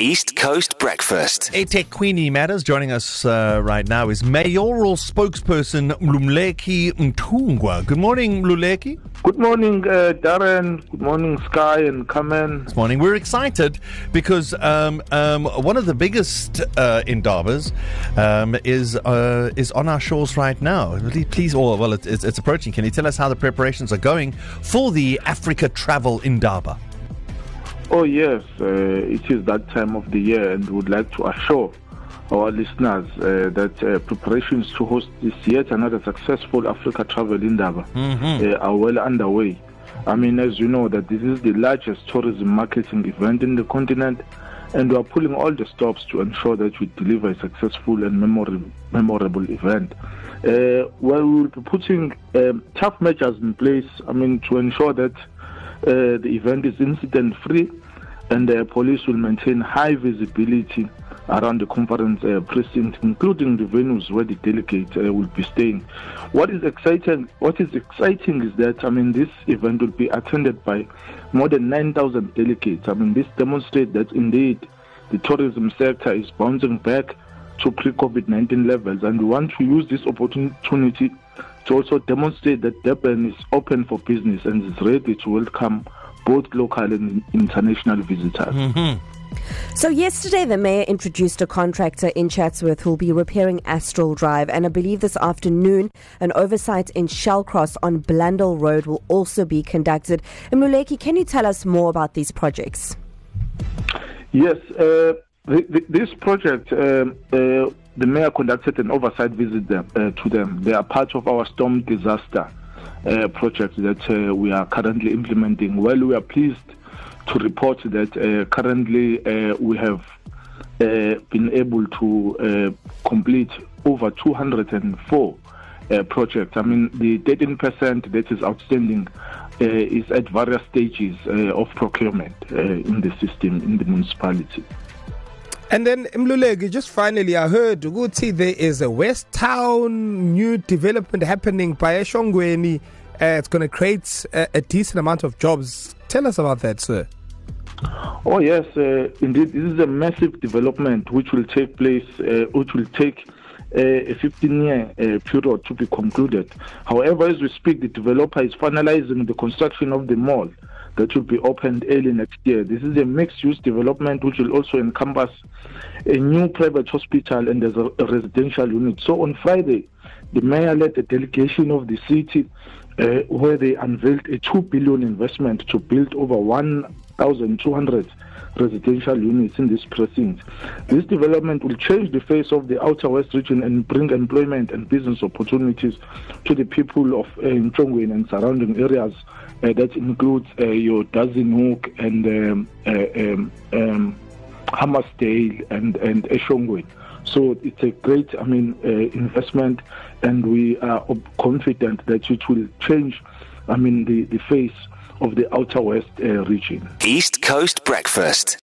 East Coast Breakfast. eThekwini Matters. Joining us right now is mayoral spokesperson Mluleki Mthungwa. Good morning, Mluleki. Good morning, Darren. Good morning, Sky and Carmen. This morning we're excited because one of the biggest Indabas is on our shores right now. Please, it's approaching. Can you tell us how the preparations are going for the Africa Travel Indaba? Oh yes, it is that time of the year, and we would like to assure our listeners that preparations to host this yet another successful Africa Travel Indaba are well underway. I mean, as you know, that this is the largest tourism marketing event in the continent, and we are pulling all the stops to ensure that we deliver a successful and memorable event. We will be putting tough measures in place, to ensure that the event is incident-free, and the police will maintain high visibility around the conference precinct, including the venues where the delegates will be staying. What is exciting is that this event will be attended by more than 9,000 delegates. This demonstrates that indeed the tourism sector is bouncing back to pre-COVID-19 levels, and we want to use this opportunity to also demonstrate that Durban is open for business and is ready to welcome both local and international visitors. So yesterday the mayor introduced a contractor in Chatsworth who will be repairing Astral Drive, and I believe this afternoon an oversight in Shellcross on Blandel Road will also be conducted. Mluleki, can you tell us more about these projects? Yes, this project, the mayor conducted an oversight visit to them. They are part of our storm disaster project that we are currently implementing. Well, we are pleased to report that currently we have been able to complete over 204 projects. The 13% that is outstanding is at various stages of procurement in the system, in the municipality. And then, Mluleki, just finally, I heard there is a West Town new development happening by eShongweni. It's going to create a decent amount of jobs. Tell us about that, sir. Oh, yes, indeed. This is a massive development which will take place, which will take a 15-year period to be concluded. However, as we speak, the developer is finalizing the construction of the mall that will be opened early next year. This is a mixed-use development which will also encompass a new private hospital and a residential unit. So on Friday, the mayor led a delegation of the city where they unveiled a 2 billion investment to build over 1,200 residential units in this precinct. This development will change the face of the Outer West region and bring employment and business opportunities to the people of Nchongweni and surrounding areas. That includes your Dazenhoek and Hammersdale and eShongweni. So it's a great, investment, and we are confident that it will change, the face of the Outer West region. East Coast Breakfast.